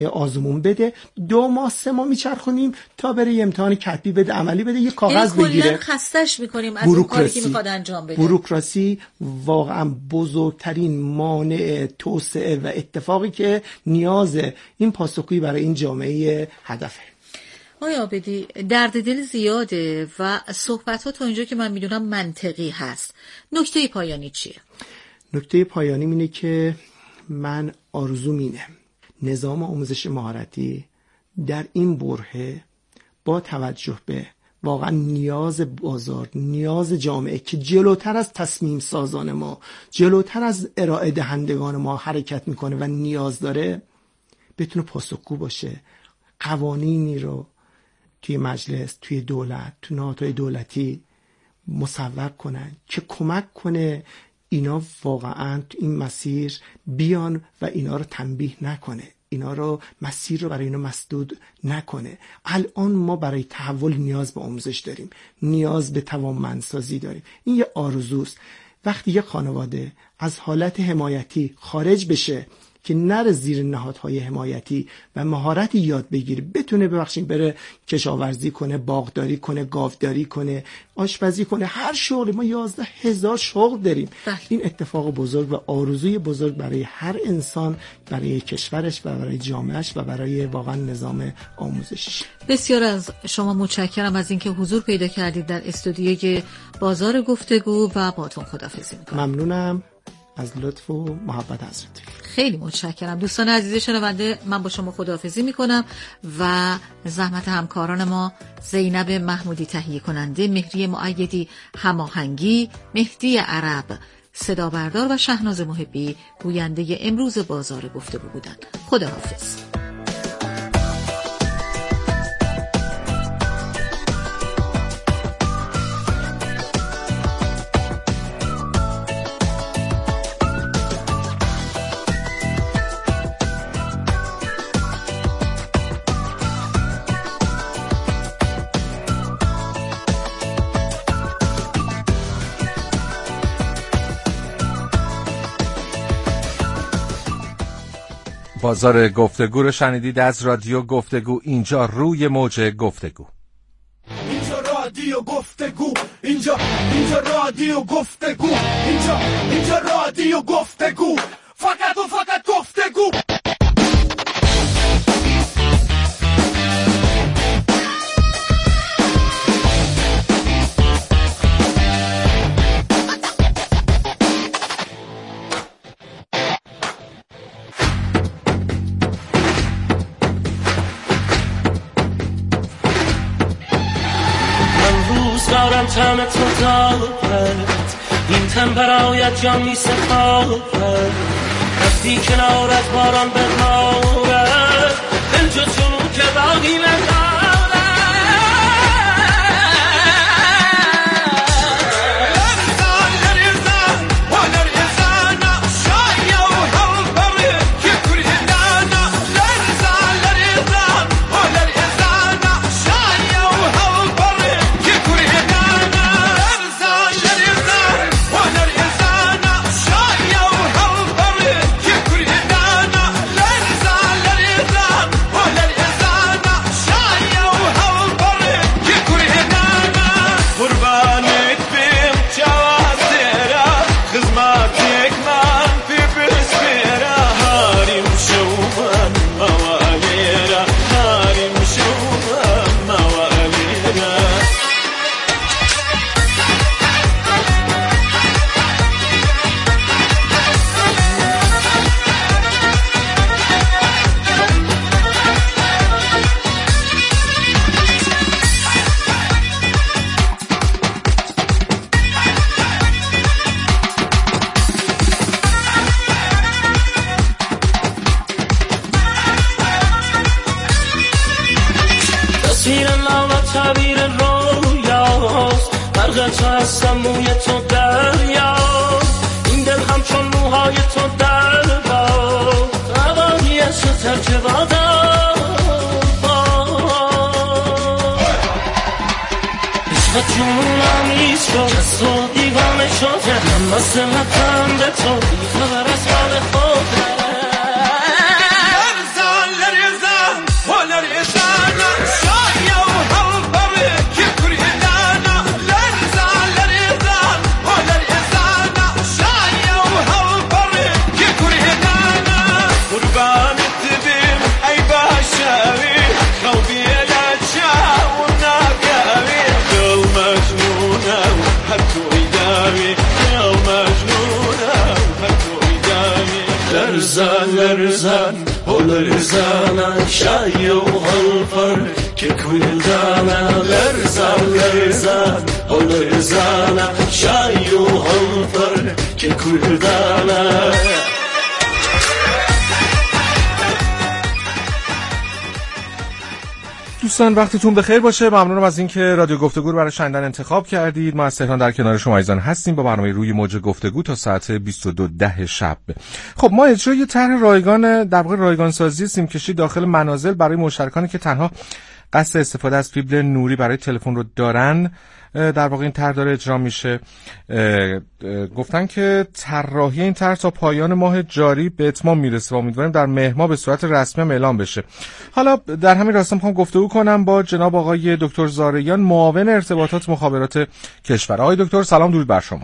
آزمون بده، 2 ماه 3 ماه میچرخونیم تا بره یه امتحان کتبی بده، عملی بده، یه کاغذ بگیره. کلا خستش میکنیم از اون کاری که میخواد انجام بده. بوروکراسی واقعا بزرگترین مانع توسعه و اتفاقی که نیاز این پاسخگویی برای این جامعه هدفه. آقای عابدی، درد دل زیاده و صحبت‌ها تا اینجا که من میدونم منطقی هست. نکته پایانی چیه؟ نکته پایانی اینه که من آرزوم اینه نظام آموزش مهارتی در این برهه با توجه به واقعا نیاز بازار، نیاز جامعه که جلوتر از تصمیم سازان ما، جلوتر از ارائه دهندگان ما حرکت میکنه و نیاز داره، بتونه پاسخگو باشه. قوانینی رو توی مجلس، توی دولت، توی نهادهای دولتی مصوب کنن که کمک کنه اینا واقعا تو این مسیر بیان و اینا رو تنبیه نکنه، اینا رو مسیر رو برای اینا مسدود نکنه. الان ما برای تحول نیاز به آموزش داریم، نیاز به توانمندسازی داریم. این یه آرزوست. وقتی یه خانواده از حالت حمایتی خارج بشه که نره زیر نهادهای حمایتی و مهارتی یاد بگیره، بتونه بره کشاورزی کنه، باغداری کنه، گاوداری کنه، آشپزی کنه، هر شغلی. ما 11,000 شغل داریم. این اتفاق بزرگ و آرزوی بزرگ برای هر انسان، برای کشورش و برای جامعهش و برای واقعا نظام آموزشش. بسیار از شما متشکرم از اینکه حضور پیدا کردید در استودیوی بازار گفتگو و باهاتون خداحافظی می‌کنم. ممنونم از لطف و محبت حضرت. خیلی متشکرم. دوستان عزیز شنونده، من با شما خداحافظی میکنم و زحمت همکاران ما زینب محمودی تهیه کننده، مهری مؤیدی هماهنگی، مهدی عرب صدا بردار و شهناز محبی گوینده امروز بازار گفتگو بودن. خداحافظ. بازار گفتگو رو شنیدید از رادیو گفتگو. اینجا روی موج گفتگو. اینجا رادیو گفتگو، اینجا رادیو گفتگو، اینجا رادیو گفتگو، فقط و فقط گفتگو. تم تو دارد این تن برایت جان می سپارد، رفتی کنارت باران ببارد، دل جو چونو که باقی ندارد. Let it Lerzana shayo halfar ke kuldana lerzan lerzana shayo halfar ke kuldana. دوستان وقتتون بخیر باشه. ممنونم از اینکه رادیو گفتگو رو برای شنیدن انتخاب کردید. ما از تهران در کنار شما عزیزان هستیم با برنامه روی موج گفتگو تا ساعت 22:10 شب. خب ما اجرای طرح رایگان در واقع رایگان سازی سیمکشی داخل منازل برای مشترکانی که تنها قصد استفاده از فیبر نوری برای تلفن رو دارن در واقع این طرح داره اجرا میشه. گفتن که طراحی این طرح تا پایان ماه جاری به اتمام میرسه و امیدواریم در مهر ماه به صورت رسمی هم اعلام بشه. حالا در همین راستا میخوام گفتگو کنم با جناب آقای دکتر زارعیان، معاون ارتباطات مخابرات کشور. آقای دکتر سلام، درود بر شما.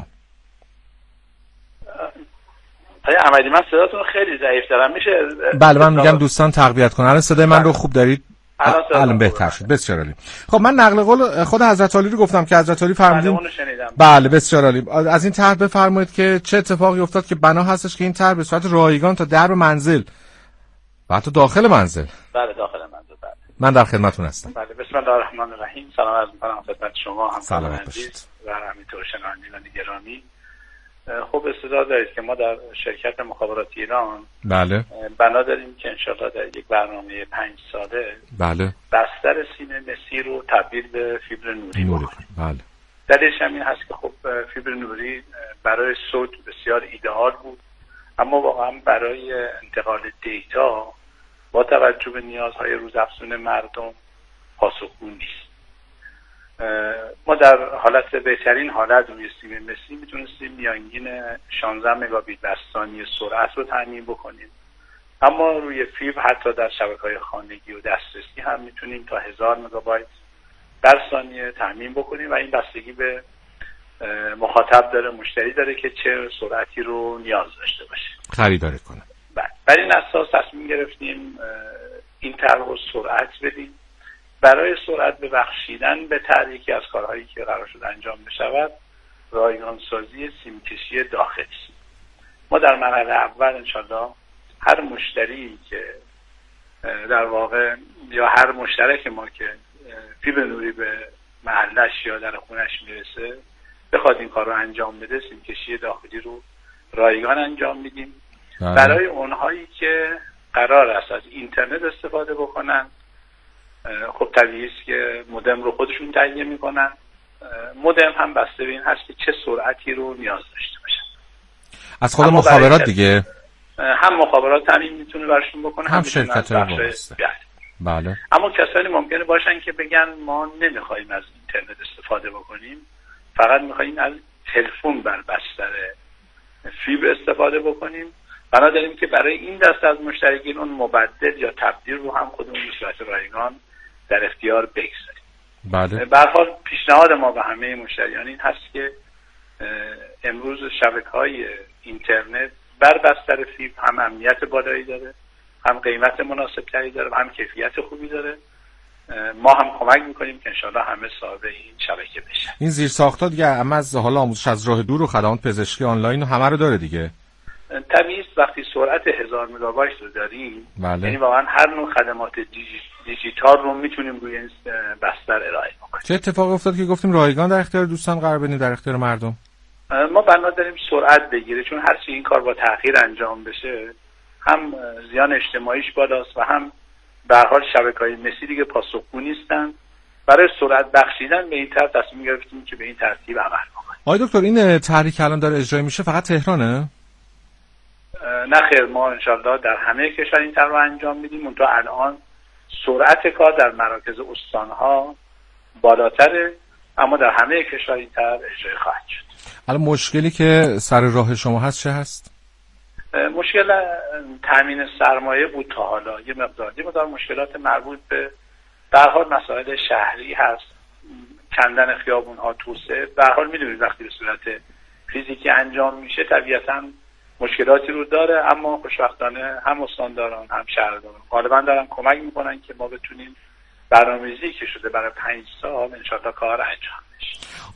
آقای احمدی من صداتون خیلی ضعیف دارم، میشه؟ بله من میگم دوستان تقویت کنن. الان صدای من رو خوب دارید؟ الان بهتر شد. بسیار عالی. خب من نقل قول خود حضرت علی رو گفتم که حضرت علی فرمودین. بله بسیار عالی. از این طرح بفرمایید که چه اتفاقی افتاد که بنا هستش که این طرح به صورت رایگان تا درب منزل و حتی داخل منزل. بله داخل منزل. بله من در خدمتتون هستم. بله بسم الله الرحمن الرحیم. سلام عرض می‌کنم خدمت شما همکاران عزیز و همینطور شنوندگان گرامی. خب استعداد دارید که ما در شرکت مخابرات ایران بله بنا داریم که انشالله در یک برنامه 5 ساله بله بستر سیم مسی رو تبدیل به فیبر نوری بکنیم. بله دلیلش هم این هست که خب فیبر نوری برای صوت بسیار ایدئال بود، اما واقعا برای انتقال دیتا با توجه به نیازهای روزافزون مردم پاسخگو نیست. ما در حالت بهترین حالت روی سیم مسی میتونستیم میانگین 16 مگابیت در ثانیه سرعت رو تامین بکنیم، اما روی فیبر حتی در شبکه‌های خانگی و دسترسی هم میتونیم تا 1000 مگابایت در ثانیه تامین بکنیم و این بستگی به مخاطب داره، مشتری داره که چه سرعتی رو نیاز داشته باشه خریداری کنه. بر این اساس تصمیم گرفتیم این طرح رو سرعت بدیم. برای سرعت ببخشیدن به طرح یکی از کارهایی که قرار شد انجام بشود رایگان سازی سیمکشی داخلی. ما در مرحله اول انشالله هر مشتری که در واقع یا هر مشترک ما که فیبر نوری به محلش یا در خونش میرسه بخواد این کار رو انجام بده سیمکشی داخلی رو رایگان انجام میدیم. برای اونهایی که قرار است از اینترنت استفاده بکنن خب طبیعی است که مودم رو خودشون تهیه میکنن. مودم هم بسته به این هست که چه سرعتی رو نیاز داشته باشن. از خود مخابرات دیگه هم مخابرات تامین میتونه برشون بکنه هم شرکت‌های وابسته. بله. اما کسانی ممکنه باشن که بگن ما نمیخوایم از اینترنت استفاده بکنیم، فقط میخوایم از تلفن بر بستر فیبر استفاده بکنیم. بنا داریم که برای این دست از مشترکین اون مبدل یا تبدیل رو هم خودمون به صورت رایگان در اختیار بگذاریم. بله. به هر حال پیشنهاد ما به همه مشتریان این هست که امروز شبکه‌های اینترنت بر بستر فیبر هم امنیت بالایی داره، هم قیمت مناسب‌تری داره و هم کیفیت خوبی داره. ما هم کمک می‌کنیم که انشالله همه صاحب این شبکه بشن. این زیرساخت‌ها دیگه هم از حالا آموزش از راه دور و خدمات پزشکی آنلاین و همه رو داره دیگه. طبیعی است وقتی سرعت 1000 مگابایت رو داریم بله. یعنی واقعا هر نوع خدمات دیجیتال رو میتونیم روی این بستر ارائه بکنیم. چه اتفاقی افتاد که گفتیم رایگان در اختیار دوستان قرار بدیم در اختیار مردم؟ ما بنا داریم سرعت بگیره، چون هر چی این کار با تأخیر انجام بشه هم زیان اجتماعیش بالاست و هم به هر حال شبکه‌های مسی دیگه پاسخگو نیستن. برای سرعت بخشیدن به این طرح تصمیم گرفتیم که به این ترتیب عمل بکنیم. آقای دکتر این طرحی که الان داره اجرا میشه فقط تهرانه؟ نه خیر، ما انشالله در همه کشور این طرح رو انجام میدیم. تا الان سرعت کار در مراکز استانها بالاتره، اما در همه کشور این طرح اجرا خواهد شد. الان مشکلی که سر راه شما هست چه هست؟ مشکل تامین سرمایه بود تا حالا. یه مقدار مشکلات مربوط به هر حال مسائل شهری هست، کندن خیابون‌ها، توسعه. به هر حال می‌دونید وقتی به صورت فیزیکی انجام میشه طبیعتاً مشکلاتی رو داره، اما خوشبختانه هم استانداران هم شهرداران غالبا دارن کمک میکنن که ما بتونیم برنامه‌ریزی که شده برای 5 سال انشاءالله کار انجام بشه.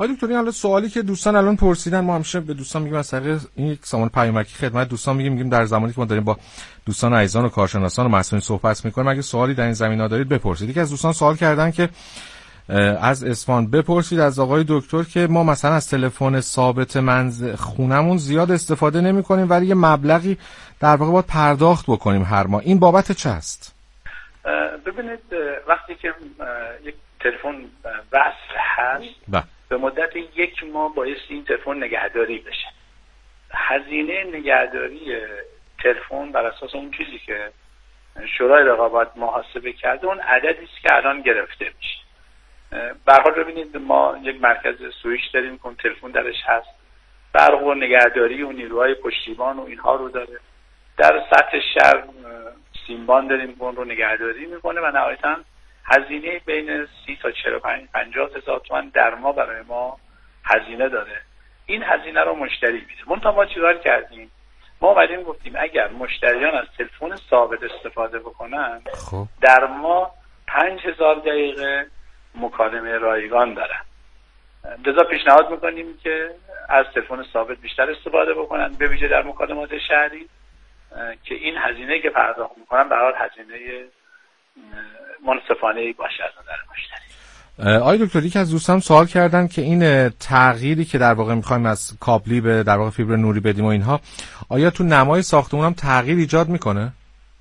آقای دکتر، حالا سوالی که دوستان الان پرسیدن، ما همیشه به دوستان میگیم از طریق این یک سامان پیامکی خدمت دوستان میگیم در زمانی که ما داریم با دوستان عزیزان و کارشناسان و مسئولین صحبت میکنیم، اگه سوالی در این زمینه دارید بپرسید. یکی از دوستان سوال کردن که از اصفهان بپرسید از آقای دکتر که ما مثلا از تلفن ثابت خونمون زیاد استفاده نمی‌کنیم ولی یه مبلغی در واقع باید پرداخت بکنیم هر ماه، این بابت چه است؟ ببینید وقتی که یک تلفن وصل هست به مدت 1 ماه باید این تلفن نگهداری بشه. هزینه نگهداری تلفن بر اساس اون چیزی که شورای رقابت محاسبه کرده اون عددی است که الان گرفته میشه. به هر حال ببینید ما یک مرکز سوئیش داریم که تلفن درش هست، برق و نگهداری و نیروهای پشتیبان و اینها رو داره. در سطح شهر سیمبان داریم که اون رو نگهداری میکنه و نهایتاً هزینه بین 30 تا 45-50 هزار تومان در ما برای ما هزینه داره. این هزینه رو مشتری میده. منتها ما چیکار کردیم؟ ما اومدیم گفتیم اگر مشتریان از تلفن ثابت استفاده بکنن در ما 5000 دقیقه مکالمه رایگان دارن. لذا پیشنهاد میکنیم که از تلفن ثابت بیشتر استفاده بکنن، به ویژه در مکالمات شهری که این هزینه که پرداخت میکنن به هر حال هزینه منصفانه‌ای باشه از نظر مشتری. آقای دکتر، یک از دوستان سوال کردن که این تغییری که در واقع میخوایم از کابلی به در واقع فیبر نوری بدیم و اینها، آیا تو نمای ساختمون هم تغییر ایجاد میکنه؟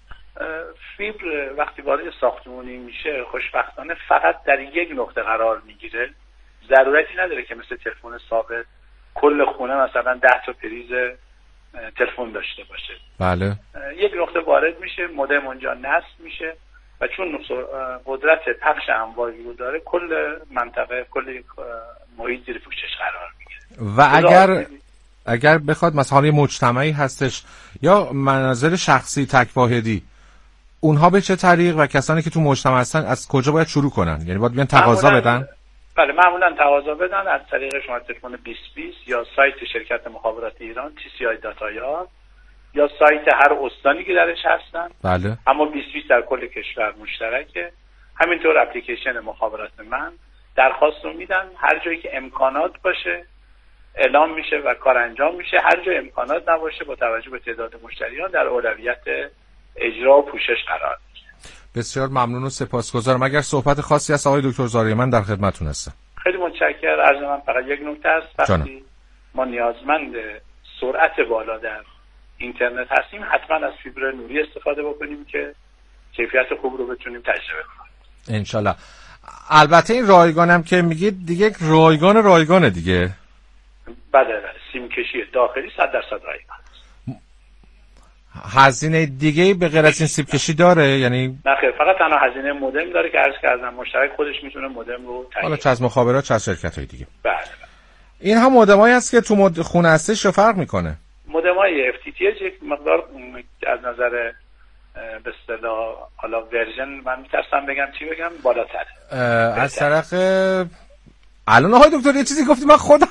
فیبر وقتی وارد ساختمونی میشه خوشبختانه فقط در یک نقطه قرار میگیره. ضرورتی نداره که مثل تلفن ثابت کل خونه مثلا 10 تا پریز تلفن داشته باشه. بله. یک نقطه وارد میشه، مودم اونجا نصب میشه و چون قدرت پخش امواجی رو داره کل منطقه، کل محیط زیر پوشش قرار میگیره. و اگر بخواد مثلا یه مجتمعی هستش یا منازل شخصی تک واحدی، اونها به چه طریق و کسانی که تو مجتمع هستن از کجا باید شروع کنن؟ یعنی باید بیان تقاضا بدن؟ بله، معمولا تقاضا بدن از طریق شما تلفن 2020 یا سایت شرکت مخابرات ایران TCI داتایار یا سایت هر استانی که درش هستن. بله. اما 2020 در کل کشور مشترکه. همینطور اپلیکیشن مخابرات من درخواست رو میدن، هر جایی که امکانات باشه اعلام میشه و کار انجام میشه. هر جای امکانات نباشه با توجه به تعداد مشتریان در اولویت اجرا و پوشش قرار میگیره. بسیار ممنون و سپاسگزارم. اگر صحبت خاصی هست آقای دکتر زاریه من در خدمتتون هستم. خیلی متشکرم. عرض من فقط یک نکته است، وقتی ما نیازمند سرعت بالا در اینترنت هستیم حتما از فیبر نوری استفاده بکنیم که کیفیت خوب رو بتونیم تجربه کنیم انشالله. البته این رایگانم که میگید دیگه یک رایگانه دیگه. بله، سیم کشی داخلی 100% رایگان. هزینه دیگه به غیر از این سیم کشی داره؟ یعنی نه خیر، فقط تنها هزینه مودم داره که عرض کردم مشترک خودش میتونه مودم رو تغییر. حالا چه از مخابرات چه از شرکت‌های دیگه. بله. این هم مودمایی است که تو خونه هستش یا فرق میکنه؟ مودمای FTTH یک مقدار از نظر به اصطلاح حالا ورژن من میترسم بگم چی بگم بالاتره. از طرف الان آقای دکتر یه چیزی گفتی من خودم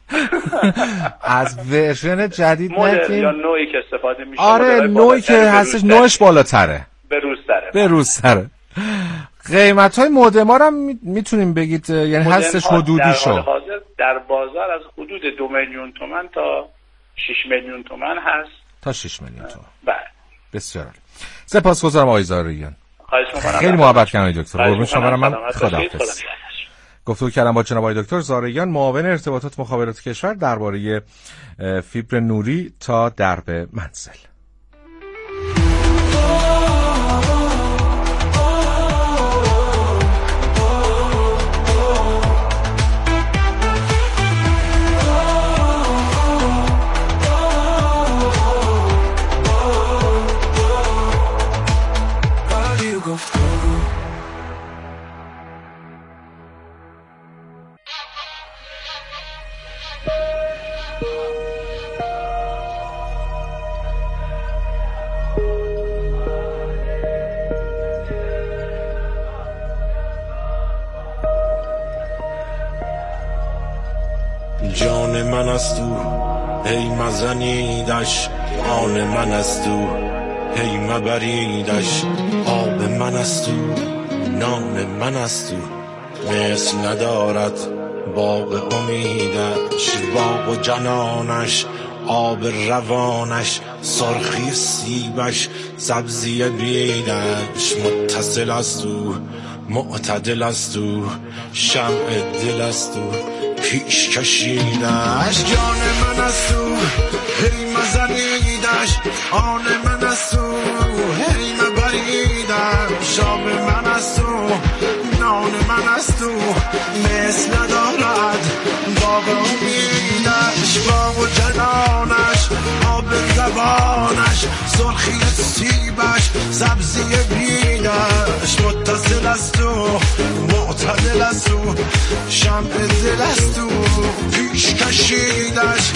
از ورژن جدید مدل یا نوعی که استفاده میشه. آره، نوعی که هستش نوعش بالاتره، به روزتره. قیمت‌های مودما رو هم میتونیم بگید یعنی هستش حدودی شو؟ حاضر در بازار از حدود 2 میلیون تومان تا 6 میلیون تومان هست. تا 6 میلیون تومان. بله. بسیار عالی. سپاسگزارم آقای زاریان. خواهش می‌کنم. خیلی محبت کردید دکتر. قربون شما. من خداحافظ. گفتگو کردم با جناب آقای دکتر زاریان، معاون ارتباطات مخابرات کشور درباره فیبر نوری تا درب منزل. جان من است تو هی مزنیدش، آن من است تو هی مبریدش، آب من است تو نان من است تو مثل ندارد باغ امیدش، باغ و جنانش، آب روانش، سرخی سیبش، سبزی بیدش، متصل است او، معتدل است او، شمع دل است او، پیش کشیدش، جان من است او، هی مزنیدش، آن من است او، هی مبریدش، آب من است او، نان من است او، مثل دارد باغ امیدش، باغ و جنانش، آب روانش، سرخی سیبش، سبزی بیدش، متصل است او، معتدل است او، شمع دل است او، پیش کشیدش.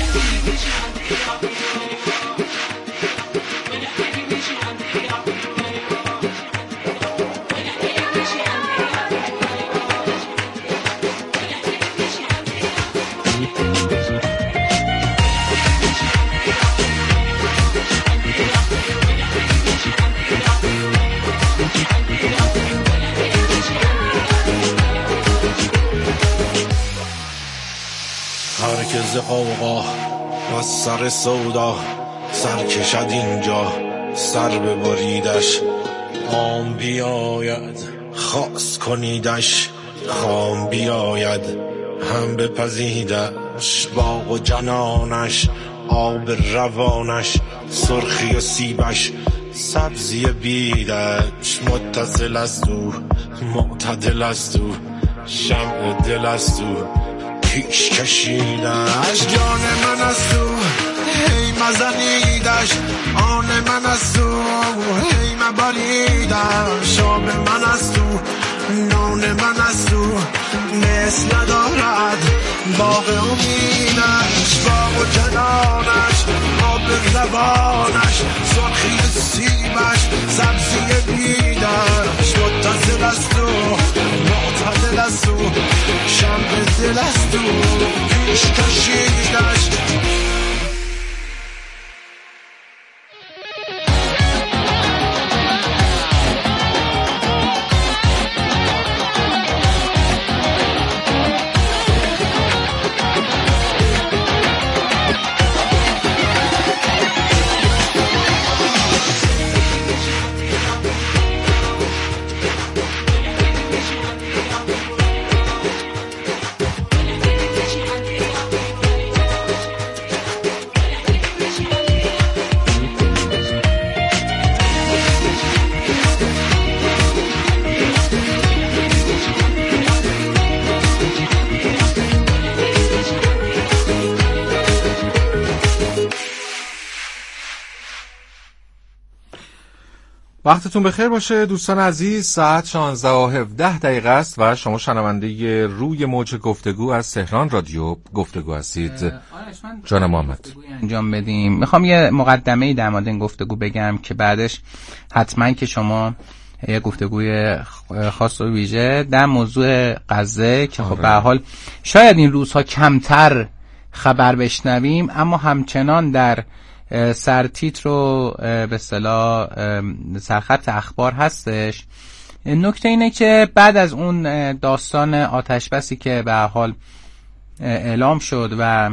هرکز قوقا و سر سودا سر کشد اینجا، سر ببریدش، عام بیاید خاص کنیدش، خام بیاید هم بپزیدش، باغ و جنانش، آب روانش، سرخی و سیبش، سبزی بیدش، متصل است او، معتدل است او، شمع دل است او، پیش کشیدش، جان من است او، هی مزنیدش، آن من است او، هی مبریدش، آب من است او، نان من است او، مثل دارد باغ امیدش، باغ و جنانش، آب روانش، سرخی سیبش، سبزی بیدش، متصل است او، معتدل است او، شمع دل است او، پیش کشیدش. وقتتون بخیر باشه دوستان عزیز. ساعت 16:17 است و شما شنونده روی موج گفتگو از تهران رادیو گفتگو هستید. جان محمد انجام بدیم. میخوام یه مقدمه‌ای در مورد این گفتگو بگم که بعدش حتما که شما یه گفتگوی خاص و ویژه در موضوع غزه که خب به هر حال شاید این روزها کمتر خبر بشنویم اما همچنان در سرتیتر رو به اصطلاح سرخط اخبار هستش. نکته اینه که بعد از اون داستان آتش بسی که به هر حال اعلام شد و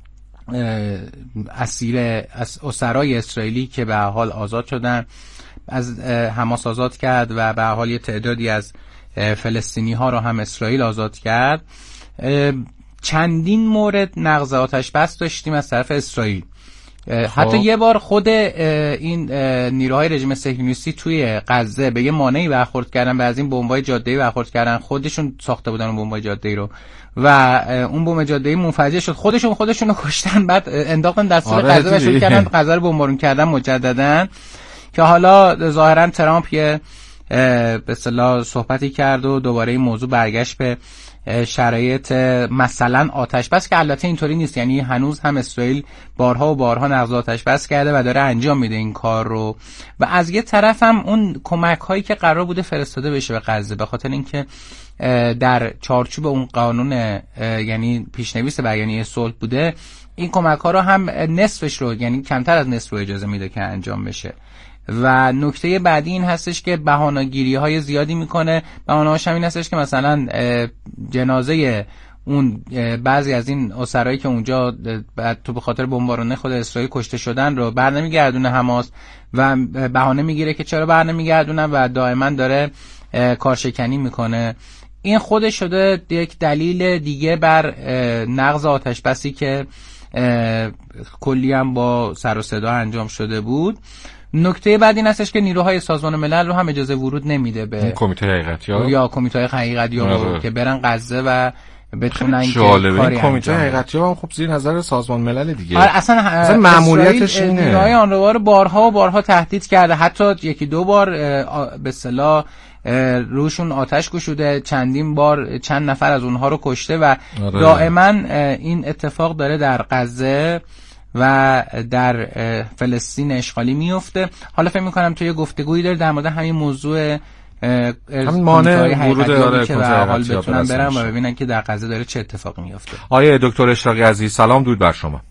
اسرای اسرائیلی که به هر حال آزاد شدن از حماس آزاد کرد و به هر حال یه تعدادی از فلسطینی ها رو هم اسرائیل آزاد کرد، چندین مورد نقض آتش بس داشتیم از طرف اسرائیل. حتی یه بار خود این نیروهای رژیم صهیونیستی توی غزه به یه مانعی برخورد کردن و از این بمب‌های جاده‌ای برخورد کردن، خودشون ساخته بودن اون بمب‌های جاده‌ای رو و اون بمب جاده‌ای منفجر شد، خودشون رو کشتن، بعد انداختن دستور غزه و شروع کردن غزه رو بمبارون کردن مجددا. که حالا ظاهرا ترامپ یه به اصطلاح صحبتی کرد و دوباره این موضوع برگشت به شرایط مثلا آتش بس که البته اینطوری نیست، یعنی هنوز هم اسرائیل بارها و بارها نقض آتش بس کرده و داره انجام میده این کار رو و از یه طرف هم اون کمک هایی که قرار بوده فرستاده بشه به غزه به خاطر اینکه در چارچوب اون قانون یعنی پیشنویس بیانیه صلح بوده، این کمک ها رو هم نصفش رو یعنی کمتر از نصف رو اجازه میده که انجام بشه. و نکته بعدی این هستش که بهانه‌گیری های زیادی میکنه. بهانه‌هاش هم این هستش که مثلا جنازه اون بعضی از این اسرایی که اونجا تو به خاطر بمباران خود اسرائیل کشته شدن رو برنمیگردونه حماس و بهانه میگیره که چرا برنمیگردونن و دائما داره کارشکنی میکنه. این خودش شده یک دلیل دیگه بر نقض آتش بسی که کلی هم با سر و صدا انجام شده بود. نکته بعد این هستش که نیروهای سازمان ملل رو هم اجازه ورود نمیده به کمیته حقیقتیاب یا کمیته حقیقتیاب که برن غزه و بتونن که کاری انجام. کمیته حقیقتیاط هم خب زیر نظر سازمان ملل دیگه. اصلا مأموریتش اینه. نیروهای آنروا رو بارها و بارها تهدید کرده، حتی یکی دو بار به اصطلاح روشون آتش گشوده، چندین بار چند نفر از اونها رو کشته و دائما این اتفاق داره در غزه و در فلسطین اشغالی میفته. حالا فکر می‌کنم تو یه گفتگویی داره در مورد همین موضوع همین مانع ورود که به حال بتونن برن و ببینن که در غزه داره چه اتفاقی میفته. آیه دکتر اشراقی عزیز، سلام درود بر شما.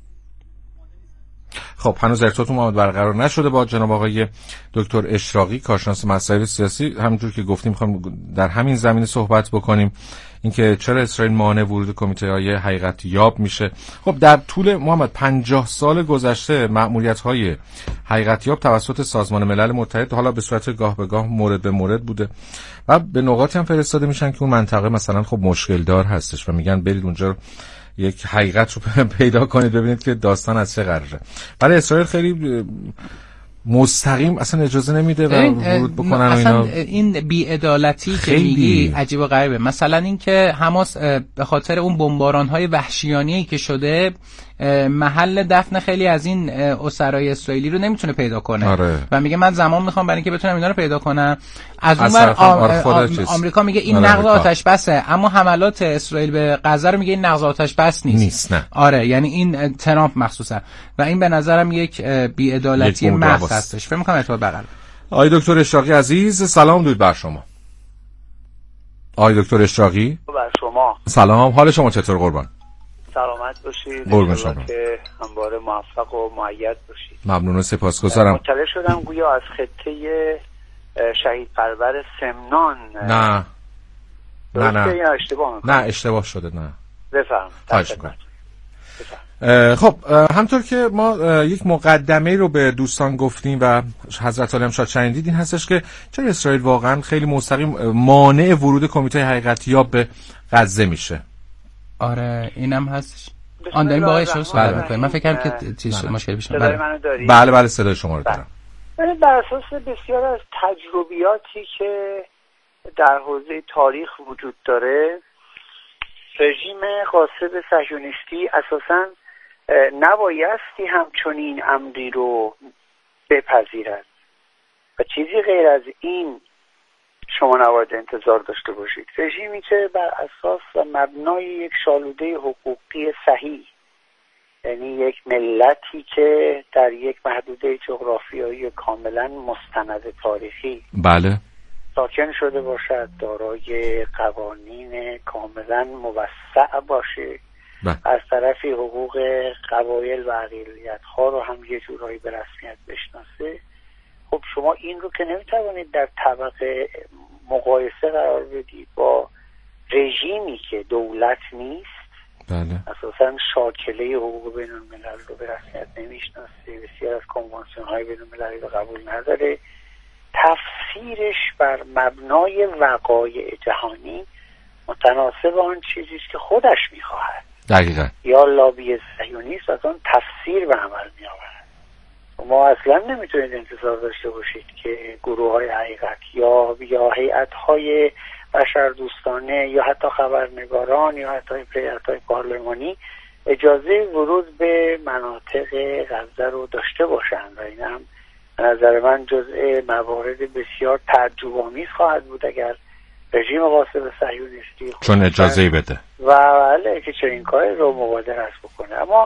خب هنوز ارتباطمون برقرار نشده با جناب آقای دکتر اشراقی، کارشناس مسائل سیاسی. همونجور که گفتیم می‌خوام در همین زمینه صحبت بکنیم، اینکه چرا اسرائیل مانع ورود کمیته‌های حقیقتیاب میشه. خب در طول محمد 50 سال گذشته مأموریت‌های حقیقتیاب توسط سازمان ملل متحد حالا به صورت گاه به گاه مورد به مورد بوده و به نقاطی هم فرستاده میشن که اون منطقه مثلا خب مشکل دار هستش و میگن برید اونجا یک حقیقت رو پیدا کنید ببینید که داستان از چه قراره. برای اسرائیل خیلی مستقیم اصلا اجازه نمیده و ورود بکنن و اینا. این بی‌عدالتی که میگی عجیب و غریبه. مثلا این که حماس به خاطر اون بمباران‌های وحشیانه‌ای که شده محل دفن خیلی از این اسرای اسرائیلی رو نمیتونه پیدا کنه. آره. و میگه من زمان میخوام برای اینکه بتونم اینا رو پیدا کنم. از اون آمریکا میگه این نقض آتش بسه، اما حملات اسرائیل به غزه رو میگه این نقض آتش بس نیست. نه. آره، یعنی این ترامپ مخصوصا و این به نظرم یک بی‌عدالتی محض هستش. فکر می‌کنم ارتباط برقرار. آقای دکتر اشراقی عزیز، سلام درود بر شما. آقای دکتر اشراقی بر شما. سلام، حال شما چطور قربان؟ سلامت باشید. قربان شما. که همواره موفق و مؤید باشید. ممنون و سپاسگزارم. مطلع شدم گویا از خطه شهید پرور سمنان. نه اشتباه شده. نه بفرمایید. خب همطور که ما یک مقدمه رو به دوستان گفتیم و حضرت عالی هم شاید شنیدید، این هستش که چرا اسرائیل واقعا خیلی مستقیم مانع ورود کمیته حقیقتیاب به غزه میشه. آره اینم هستش. آن داریم با آقای شو صحبت می‌کنیم. من فکر کنم که چیز مشکلی پیش اومده. بله صدای شما رو دارم. بر اساس بسیار از تجربیاتی که در حوزه تاریخ وجود داره، رژیم غاصب صهیونیستی اساساً نبایستی همچنین امری رو بپذیرد و چیزی غیر از این شما نباید انتظار داشته باشید. رژیمی که بر اساس و مبنای یک شالوده حقوقی صحیح، یعنی یک ملتی که در یک محدوده جغرافیایی کاملا مستند تاریخی بله ساکن شده باشد، دارای قوانین کاملا موسع باشه، از طرفی حقوق قبایل و اقلیت‌ها رو هم یه جورایی به رسمیت بشناسه. خب شما این رو که نمیتوانید در طبقه مقایسه قرار بدید با رژیمی که دولت نیست، بله اساساً شاکله حقوق بین الملل رو به رسمیت نمیشناسه، بسیار از کنوانسیون‌های بین المللی رو قبول نداره، تفسیرش بر مبنای وقایع جهانی متناسب آن چیزی است که خودش می‌خواهد. دقیقاً. یا لابی صهیونیست از آن تفسیر به عمل می‌آورد. ما اصلا نمیتونید انتظار داشته باشید که گروه‌های حقیقت یا هیئت‌های بشردوستانه یا حتی خبرنگاران یا حتی هیئت‌های پارلمانی اجازه ورود به مناطق غزه رو داشته باشند و این هم به نظر من جزء موارد بسیار تعجب‌آمیز خواهد بود اگر رژیم غاصب صهیونیستی چون اجازه بده و بله که چنین کاری رو مبادرت بکنه. اما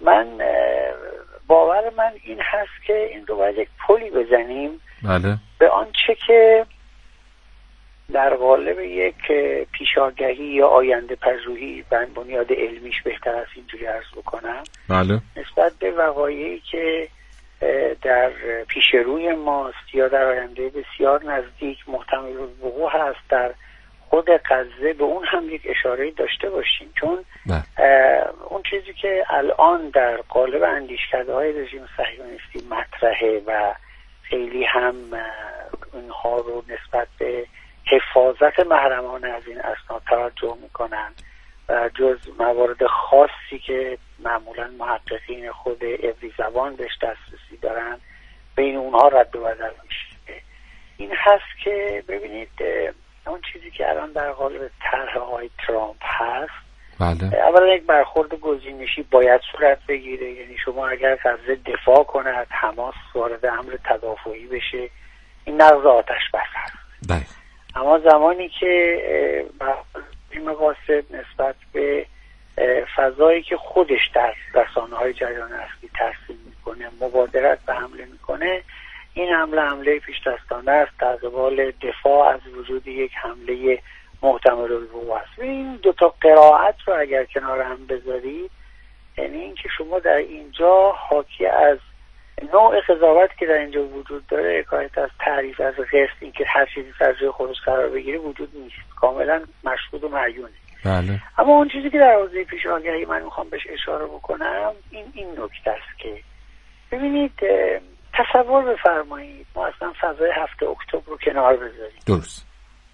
باور من این هست که این رو باید یک پلی بزنیم بله به آنچه که در قالب یک پیشاگهی یا آینده پژوهی به بنیاد علمیش بهتر از اینجوری عرض بکنم بله نسبت به وقایعی که در پیش روی ماست یا در آینده بسیار نزدیک محتمل الوقوع هست در خود غزه به اون هم یک اشاره داشته باشیم، چون اون چیزی که الان در قالب اندیشکده‌های رژیم صهیونیستی مطرحه و خیلی هم اینها رو نسبت به حفاظت محرمانه از این اسناد توجه میکنن و جز موارد خاصی که معمولا محققین خود عبری زبان بهش دسترسی دارن بین اونها رد و بدل میشه. این هست که ببینید اون چیزی که الان در قالب طرح آقای ترامپ هست، اولا یک برخورد گزینشی باید صورت بگیره، یعنی شما اگر غزه دفاع کند حماس وارد امر تدافعی بشه، این نقض آتش بس هست. اما زمانی که این قاصد نسبت به فضایی که خودش در رسانه‌های جریان اصلی ترسیم میکنه مبادرت به حمله میکنه، این حمله پیش‌دستانه است در قبال دفاع از وجود یک حمله محتمل الوقوع است. این دو تا قرائت رو اگر کنار هم بذارید، یعنی اینکه شما در اینجا حاکی از نوع قضاوت که در اینجا وجود داره، حکایت از تعریف از قسط، اینکه هر چیزی سر جای خودش قرار بگیره وجود نیست، کاملا مشهود و معیونه. بله. اما اون چیزی که در حوزه پیش آگهی من میخوام بهش اشاره بکنم این نکته است که ببینید، تصور بفرمایید ما اصلا فضای 7 اکتبر رو کنار بذاریم. درست.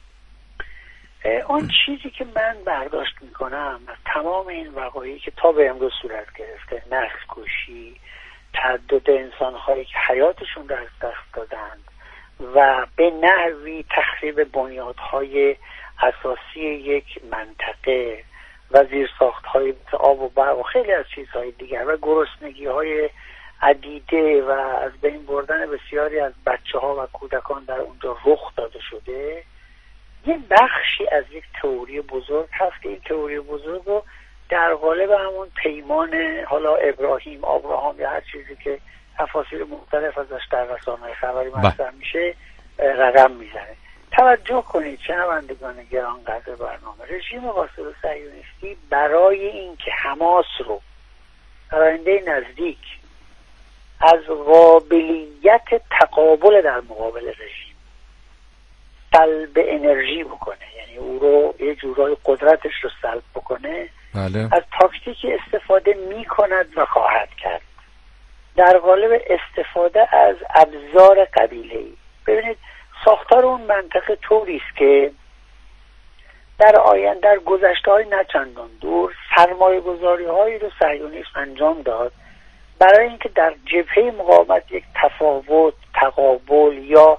اون چیزی که من برداشت میکنم از تمام این وقایعی که تا به امروز صورت گرفته، نسل‌کشی، تعدد انسان‌هایی که حیاتشون رو از دست دادند و به نحوی تخریب بنیادهای اساسی یک منطقه و زیرساخت‌های آب و برق و خیلی از چیزهای دیگر و گرسنگی‌های عدیده و از بین بردن بسیاری از بچه‌ها و کودکان در اونجا رخ داده شده، یه بخشی از یک تئوری بزرگ هست که این تئوری بزرگ رو در قالب همون پیمان حالا آبراهام یا هر چیزی که تفاسیر مختلف ازش در رسانه‌های خبری مطرح میشه رقم میزنه. توجه کنید شنوندگان گرانقدر برنامه، رژیم قاصد صهیونیستی برای اینکه حماس رو در آینده نزدیک از قابلیت تقابل در مقابل رژیم سلب انرژی بکنه، یعنی او رو یه جورای قدرتش رو سلب بکنه، بله. از تاکتیکی استفاده میکند و خواهد کرد در قالب استفاده از ابزار قبیله‌ای. ببینید ساختار اون منطقه طوری است که در آینده در گذشته‌های نچندان دور سرمایه‌گذاری‌هایی رو صهیونیسم انجام داد برای اینکه در جبهه مقاومت یک تفاوت، تقابل یا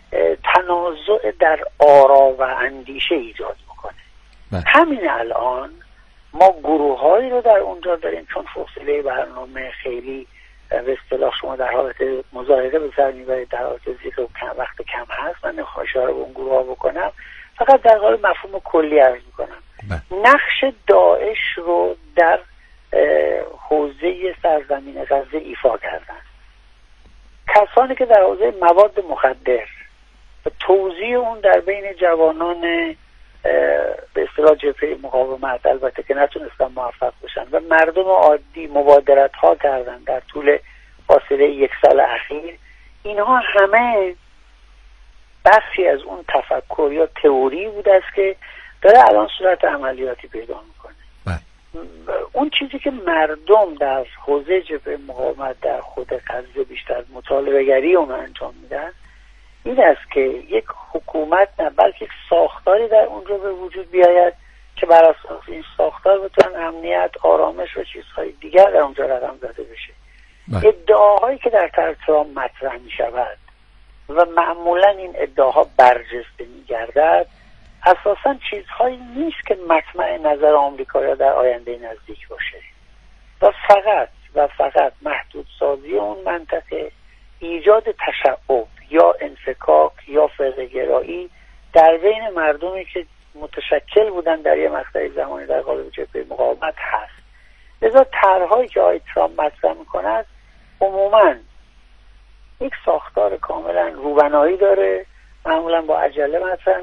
تنازع در آرا و اندیشه ایجاد بکنه. همین الان ما گروه‌هایی رو در اونجا داریم، چون فاصله برنامه خیلی به اصطلاح شما در حالت مزاحقه به سر میبرید، در حالت ذکر وقت کم هست، من نمیخوام اشاره به اون گروه‌ها بکنم، فقط در قالب مفهوم کلی عرض میکنم. نقش داعش رو در حوزه سرزمین غزه ایفا کردن کسانی که در حوزه مواد مخدر و توزیع اون در بین جوانان به اصطلاح جبهه مقاومت، البته که نتونستن موفق بشن، و مردم عادی مبادرت ها کردن در طول فاصله 1 سال اخیر، اینها همه بخشی از اون تفکر یا تئوری بود است که داره الان صورت عملیاتی پیدا میکنه. اون چیزی که مردم در حوزه جبهه مقاومت در خود غزه بیشتر مطالبه گری اون انجام میدن این است که یک حکومت نه بلکه یک ساختاری در اونجا به وجود بیاید که بر اساس این ساختار بتونن امنیت، آرامش و چیزهای دیگر در اونجا رقم زده بشه. ادعاهایی که در طرح ترامپ مطرح می شود و معمولا این ادعاها برجسته می گردد اساسا چیزهایی نیست که مطمع نظر آمریکایی‌ها در آینده نزدیک باشه و فقط محدود سازی اون منطقه، ایجاد تشعب یا انفکاک یا فرقه‌گرایی در بین مردمی که متشکل بودن در یه مقطع زمانی در قالب جبهه مقاومت هست. لذا طرح‌هایی که آقای ترامپ مطرح می‌کند عموماً یک ساختار کاملا روبنایی داره، معمولاً با عجله مطرح